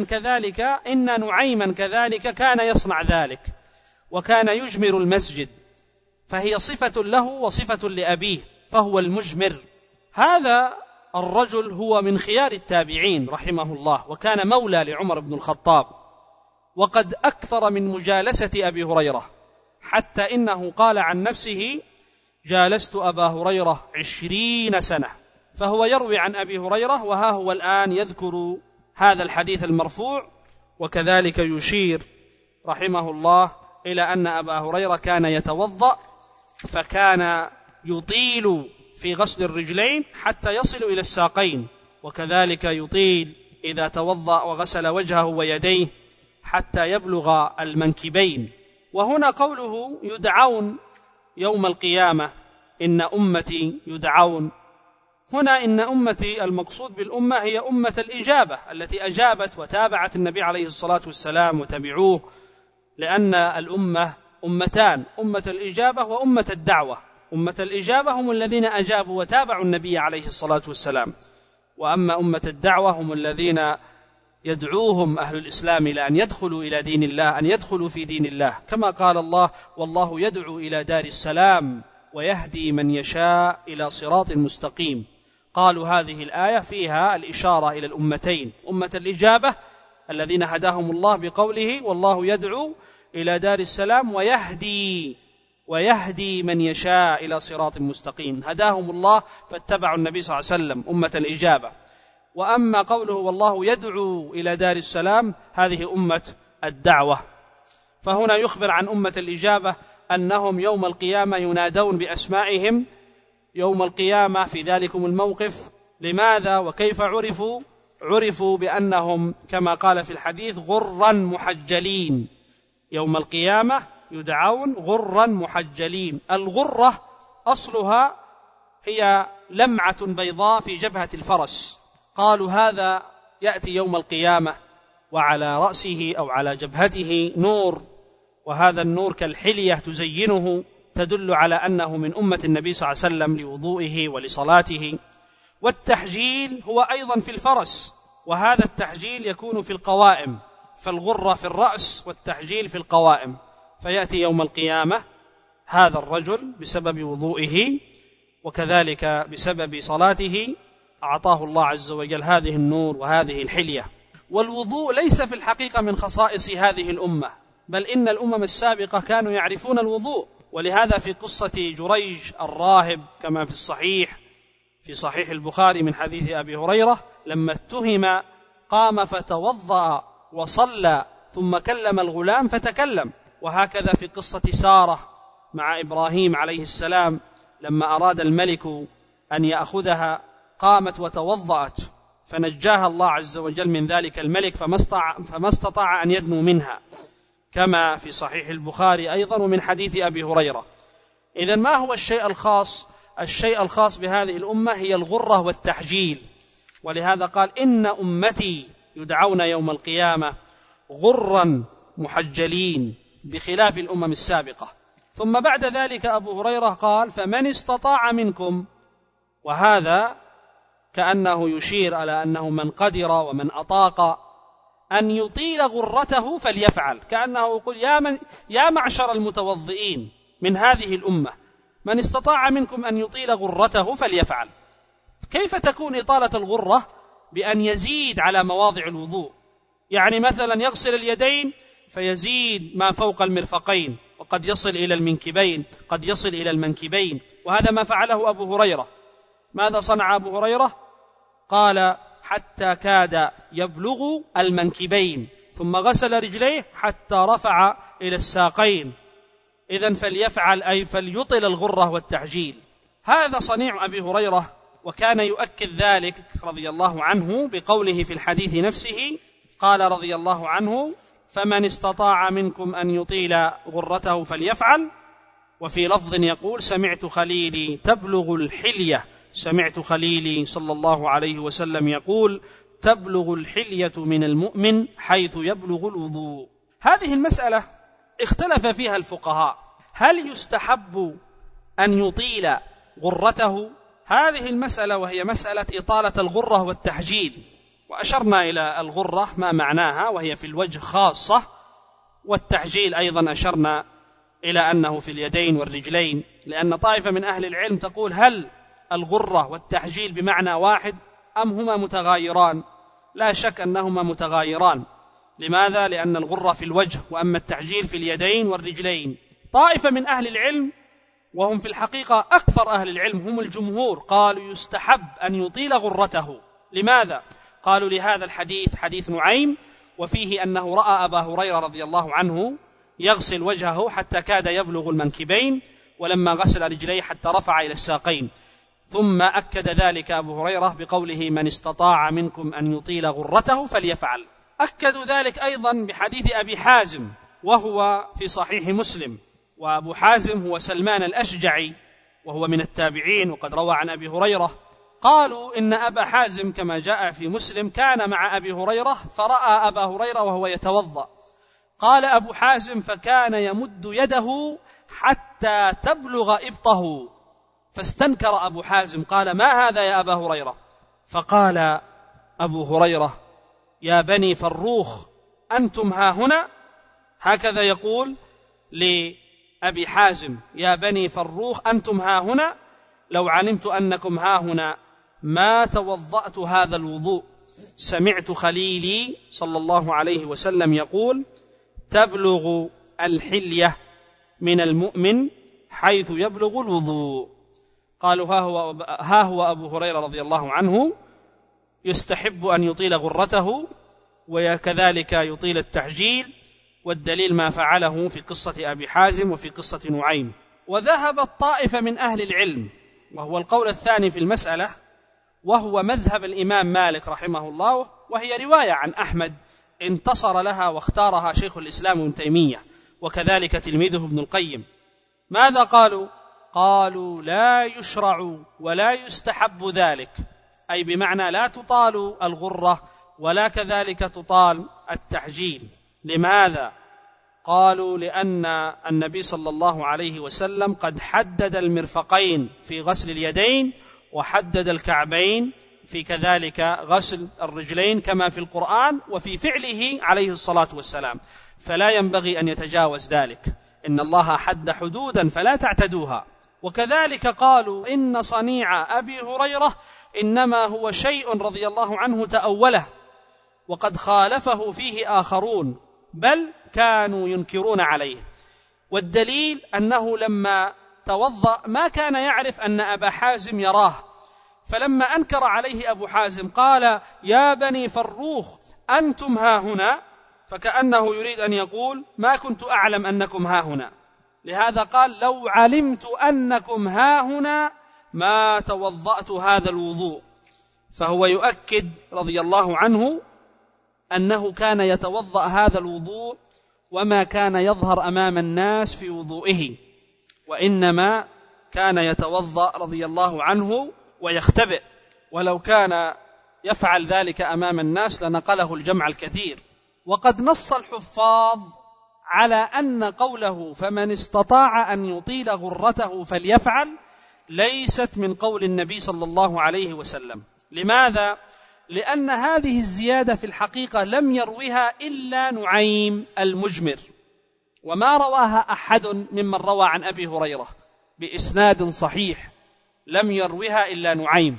نعيما كذلك كان يصنع ذلك وكان يجمر المسجد، فهي صفة له وصفة لأبيه، فهو المجمر. هذا الرجل هو من خيار التابعين رحمه الله، وكان مولى لعمر بن الخطاب، وقد أكثر من مجالسة أبي هريرة، حتى إنه قال عن نفسه: جالست أبا هريرة 20 سنة. فهو يروي عن أبي هريرة، وها هو الآن يذكر هذا الحديث المرفوع، وكذلك يشير رحمه الله إلى أن أبا هريرة كان يتوضأ فكان يطيل في غسل الرجلين حتى يصل إلى الساقين، وكذلك يطيل إذا توضأ وغسل وجهه ويديه حتى يبلغ المنكبين. وهنا قوله يدعون يوم القيامة إن أمتي يدعون، هنا إن أمتي المقصود بالأمة هي أمة الإجابة التي أجابت وتابعت النبي عليه الصلاة والسلام وتبعوه، لأن الأمة أمتان: أمة الإجابة وأمة الدعوة. أمة الإجابة هم الذين أجابوا وتابعوا النبي عليه الصلاة والسلام، وأما أمة الدعوة هم الذين يدعوهم أهل الإسلام إلى أن يدخلوا إلى دين الله، أن يدخلوا في دين الله، كما قال الله: والله يدعو إلى دار السلام ويهدي من يشاء إلى صراط مستقيم. قالوا هذه الآية فيها الإشارة إلى الأمتين: أمة الإجابة الذين هداهم الله بقوله والله يدعو إلى دار السلام ويهدي من يشاء إلى صراط مستقيم، هداهم الله فاتبعوا النبي صلى الله عليه وسلم، أمة الإجابة. وأما قوله والله يدعو إلى دار السلام هذه أمة الدعوة. فهنا يخبر عن أمة الإجابة أنهم يوم القيامة ينادون بأسمائهم يوم القيامة في ذلكم الموقف. لماذا وكيف عرفوا؟ عرفوا بأنهم كما قال في الحديث غرا محجلين، يوم القيامة يدعون غرا محجلين. الغرة أصلها هي لمعة بيضاء في جبهة الفرس، قالوا هذا يأتي يوم القيامة وعلى رأسه أو على جبهته نور، وهذا النور كالحلية تزينه، تدل على أنه من أمة النبي صلى الله عليه وسلم لوضوئه ولصلاته. والتحجيل هو أيضا في الفرس، وهذا التحجيل يكون في القوائم، فالغرة في الرأس والتحجيل في القوائم. فيأتي يوم القيامة هذا الرجل بسبب وضوئه وكذلك بسبب صلاته أعطاه الله عز وجل هذه النور وهذه الحلية. والوضوء ليس في الحقيقة من خصائص هذه الأمة، بل إن الأمم السابقة كانوا يعرفون الوضوء، ولهذا في قصة جريج الراهب كما في صحيح البخاري من حديث أبي هريرة لما اتهم قام فتوضأ وصلى ثم كلم الغلام فتكلم. وهكذا في قصة سارة مع إبراهيم عليه السلام لما أراد الملك أن يأخذها قامت وتوضأت فنجاها الله عز وجل من ذلك الملك فما استطاع أن يدنو منها، كما في صحيح البخاري أيضا ومن حديث أبي هريرة. إذن ما هو الشيء الخاص؟ الشيء الخاص بهذه الأمة هي الغرة والتحجيل، ولهذا قال إن أمتي يدعون يوم القيامة غرا محجلين، بخلاف الأمم السابقة. ثم بعد ذلك أبو هريرة قال فمن استطاع منكم، وهذا كأنه يشير على أنه من قدر ومن أطاق أن يطيل غرته فليفعل، كأنه يقول يا معشر المتوضئين من هذه الأمة، من استطاع منكم أن يطيل غرته فليفعل. كيف تكون إطالة الغرة؟ بأن يزيد على مواضع الوضوء، يعني مثلا يغسل اليدين فيزيد ما فوق المرفقين، وقد يصل إلى المنكبين، قد يصل إلى المنكبين، وهذا ما فعله أبو هريرة. ماذا صنع أبو هريرة؟ قال حتى كاد يبلغ المنكبين، ثم غسل رجليه حتى رفع إلى الساقين. إذن فليفعل، أي فليطل الغرة والتحجيل. هذا صنيع أبي هريرة، وكان يؤكد ذلك رضي الله عنه بقوله في الحديث نفسه، قال رضي الله عنه فمن استطاع منكم أن يطيل غرته فليفعل. وفي لفظ يقول سمعت خليلي تبلغ الحلية، سمعت خليلي صلى الله عليه وسلم يقول تبلغ الحلية من المؤمن حيث يبلغ الوضوء. هذه المسألة اختلف فيها الفقهاء، هل يستحب أن يطيل غرته؟ هذه المسألة وهي مسألة إطالة الغرة والتحجيل، وأشرنا إلى الغرة ما معناها، وهي في الوجه خاصة، والتحجيل أيضا أشرنا إلى أنه في اليدين والرجلين، لأن طائفة من أهل العلم تقول هل الغرة والتحجيل بمعنى واحد أم هما متغايران؟ لا شك أنهما متغايران. لماذا؟ لأن الغرة في الوجه، وأما التحجيل في اليدين والرجلين. طائفة من أهل العلم، وهم في الحقيقة أكثر أهل العلم هم الجمهور، قالوا يستحب أن يطيل غرته. لماذا؟ قالوا لهذا الحديث، حديث نعيم، وفيه أنه رأى أبا هريرة رضي الله عنه يغسل وجهه حتى كاد يبلغ المنكبين، ولما غسل رجليه حتى رفع إلى الساقين. ثم أكد ذلك أبو هريرة بقوله من استطاع منكم أن يطيل غرته فليفعل. أكدوا ذلك أيضا بحديث أبي حازم، وهو في صحيح مسلم، وأبو حازم هو سلمان الأشجعي، وهو من التابعين، وقد روى عن أبي هريرة. قالوا إن أبا حازم كما جاء في مسلم كان مع أبي هريرة فرأى أبا هريرة وهو يتوضأ. قال أبو حازم فكان يمد يده حتى تبلغ إبطه، فاستنكر أبو حازم قال ما هذا يا أبا هريرة؟ فقال أبو هريرة يا بني فروخ أنتم ها هنا، هكذا يقول لأبي حازم يا بني فروخ أنتم ها هنا، لو علمت أنكم ها هنا ما توضأت هذا الوضوء. سمعت خليلي صلى الله عليه وسلم يقول تبلغ الحلية من المؤمن حيث يبلغ الوضوء. قالوا ها هو أبو هريرة رضي الله عنه يستحب أن يطيل غرته، وكذلك يطيل التحجيل، والدليل ما فعله في قصة أبي حازم وفي قصة نعيم. وذهبت طائفة من أهل العلم، وهو القول الثاني في المسألة، وهو مذهب الإمام مالك رحمه الله، وهي رواية عن أحمد انتصر لها واختارها شيخ الإسلام ابن تيمية، وكذلك تلميذه ابن القيم. ماذا قالوا؟ قالوا لا يشرع ولا يستحب ذلك، أي بمعنى لا تطال الغرة ولا كذلك تطال التحجيل. لماذا؟ قالوا لأن النبي صلى الله عليه وسلم قد حدد المرفقين في غسل اليدين، وحدد الكعبين في كذلك غسل الرجلين كما في القرآن وفي فعله عليه الصلاة والسلام، فلا ينبغي أن يتجاوز ذلك. إن الله حد حدودا فلا تعتدوها. وكذلك قالوا إن صنيع أبي هريرة إنما هو شيء رضي الله عنه تأوله، وقد خالفه فيه آخرون، بل كانوا ينكرون عليه. والدليل أنه لما توضأ ما كان يعرف أن أبا حازم يراه، فلما أنكر عليه أبو حازم قال يا بني فروخ أنتم ها هنا، فكأنه يريد أن يقول ما كنت أعلم أنكم ها هنا. لهذا قال لو علمت أنكم ها هنا ما توضأت هذا الوضوء. فهو يؤكد رضي الله عنه أنه كان يتوضأ هذا الوضوء وما كان يظهر أمام الناس في وضوئه، وإنما كان يتوضأ رضي الله عنه ويختبئ، ولو كان يفعل ذلك أمام الناس لنقله الجمع الكثير. وقد نص الحفاظ على أن قوله فمن استطاع أن يطيل غرته فليفعل ليست من قول النبي صلى الله عليه وسلم. لماذا؟ لأن هذه الزيادة في الحقيقة لم يروها إلا نعيم المجمر، وما رواها أحد ممن روى عن أبي هريرة بإسناد صحيح، لم يروها إلا نعيم.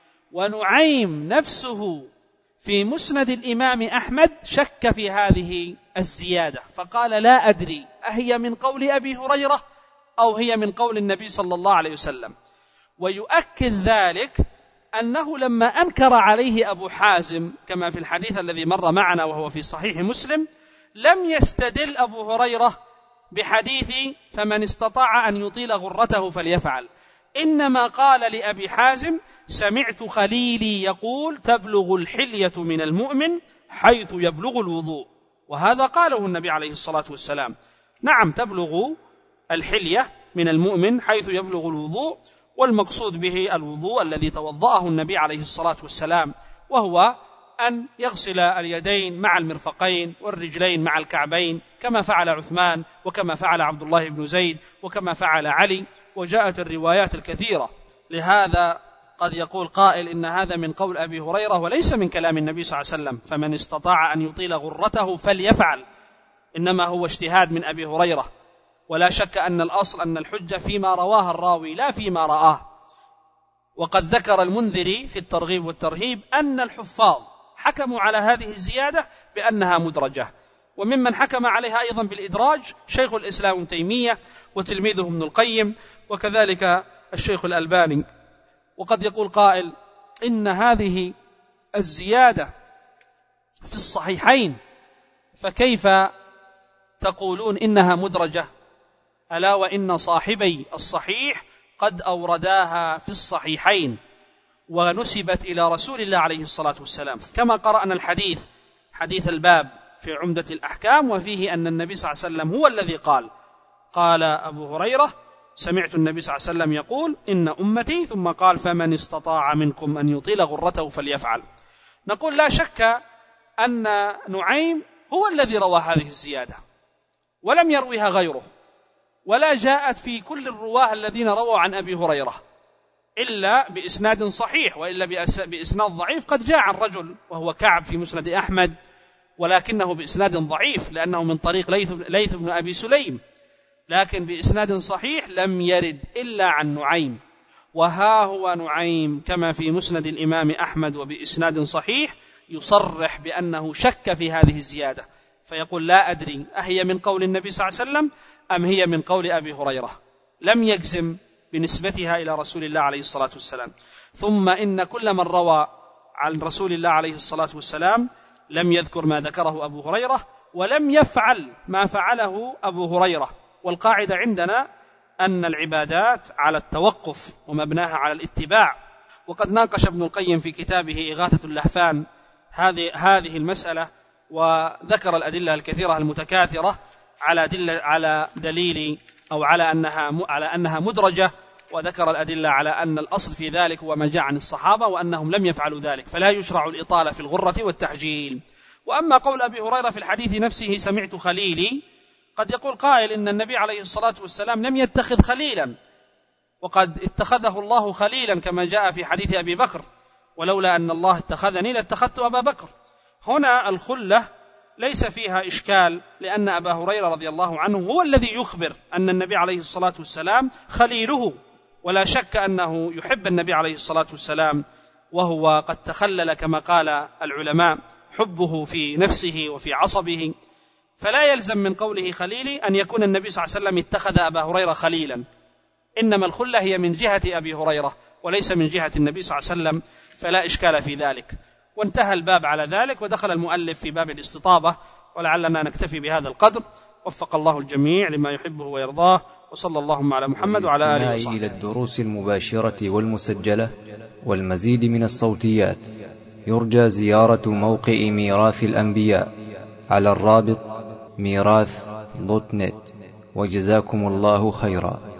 ونعيم نفسه في مسند الإمام أحمد شك في هذه الزيادة فقال لا أدري أهي من قول أبي هريرة أو هي من قول النبي صلى الله عليه وسلم. ويؤكد ذلك أنه لما أنكر عليه أبو حازم كما في الحديث الذي مر معنا وهو في صحيح مسلم، لم يستدل أبو هريرة بحديث فمن استطاع أن يطيل غرته فليفعل، إنما قال لأبي حازم سمعت خليلي يقول تبلغ الحلية من المؤمن حيث يبلغ الوضوء، وهذا قاله النبي عليه الصلاة والسلام. نعم، تبلغ الحلية من المؤمن حيث يبلغ الوضوء، والمقصود به الوضوء الذي توضأه النبي عليه الصلاة والسلام، وهو أن يغسل اليدين مع المرفقين والرجلين مع الكعبين كما فعل عثمان وكما فعل عبد الله بن زيد وكما فعل علي، وجاءت الروايات الكثيرة. لهذا قد يقول قائل إن هذا من قول أبي هريرة وليس من كلام النبي صلى الله عليه وسلم، فمن استطاع أن يطيل غرته فليفعل، إنما هو اجتهاد من أبي هريرة. ولا شك أن الأصل أن الحجة فيما رواه الراوي لا فيما رآه. وقد ذكر المنذري في الترغيب والترهيب أن الحفاظ حكموا على هذه الزيادة بأنها مدرجة، وممن حكم عليها أيضا بالإدراج شيخ الإسلام ابن تيمية وتلميذه ابن القيم وكذلك الشيخ الألباني. وقد يقول قائل إن هذه الزيادة في الصحيحين، فكيف تقولون إنها مدرجة؟ ألا وإن صاحبي الصحيح قد أورداها في الصحيحين ونسبت إلى رسول الله عليه الصلاة والسلام، كما قرأنا الحديث حديث الباب في عمدة الأحكام، وفيه أن النبي صلى الله عليه وسلم هو الذي قال أبو هريرة سمعت النبي صلى الله عليه وسلم يقول إن أمتي، ثم قال فمن استطاع منكم أن يطيل غرته فليفعل. نقول لا شك أن نعيم هو الذي روى هذه الزيادة ولم يرويها غيره، ولا جاءت في كل الرواه الذين رووا عن أبي هريرة إلا بإسناد صحيح، وإلا بإسناد ضعيف قد جاء عن رجل وهو كعب في مسند أحمد، ولكنه بإسناد ضعيف لأنه من طريق ليث بن أبي سليم، لكن بإسناد صحيح لم يرد إلا عن نعيم. وها هو نعيم كما في مسند الإمام أحمد وبإسناد صحيح يصرح بأنه شك في هذه الزيادة، فيقول لا أدري أهي من قول النبي صلى الله عليه وسلم أم هي من قول أبي هريرة، لم يجزم بنسبتها إلى رسول الله عليه الصلاة والسلام. ثم إن كل من روى عن رسول الله عليه الصلاة والسلام لم يذكر ما ذكره أبو هريرة، ولم يفعل ما فعله أبو هريرة. والقاعدة عندنا أن العبادات على التوقف ومبناها على الاتباع. وقد ناقش ابن القيم في كتابه إغاثة اللهفان هذه المسألة، وذكر الأدلة الكثيرة المتكاثرة على دليل أو على أنها مدرجة، وذكر الأدلة على أن الأصل في ذلك هو ما جاء عن الصحابة وأنهم لم يفعلوا ذلك، فلا يشرع الإطالة في الغرة والتحجيل. وأما قول أبي هريرة في الحديث نفسه سمعت خليلي، قد يقول قائل إن النبي عليه الصلاة والسلام لم يتخذ خليلا، وقد اتخذه الله خليلا كما جاء في حديث أبي بكر ولولا أن الله اتخذني لاتخذت أبا بكر. هنا الخلة ليس فيها إشكال، لأن أبا هريرة رضي الله عنه هو الذي يخبر أن النبي عليه الصلاة والسلام خليله، ولا شك أنه يحب النبي عليه الصلاة والسلام، وهو قد تخلل كما قال العلماء حبه في نفسه وفي عصبه، فلا يلزم من قوله خليلي أن يكون النبي صلى الله عليه وسلم اتخذ أبا هريرة خليلا، إنما الخلة هي من جهة أبي هريرة وليس من جهة النبي صلى الله عليه وسلم، فلا إشكال في ذلك. وانتهى الباب على ذلك، ودخل المؤلف في باب الاستطابة، ولعلنا نكتفي بهذا القدر. وفق الله الجميع لما يحبه ويرضاه، وصلى اللهم على محمد وعلى آله وصحبه. إلى الدروس المباشرة والمسجلة والمزيد من الصوتيات يرجى زيارة موقع ميراث الأنبياء على الرابط ميراث.net. وجزاكم الله خيرا.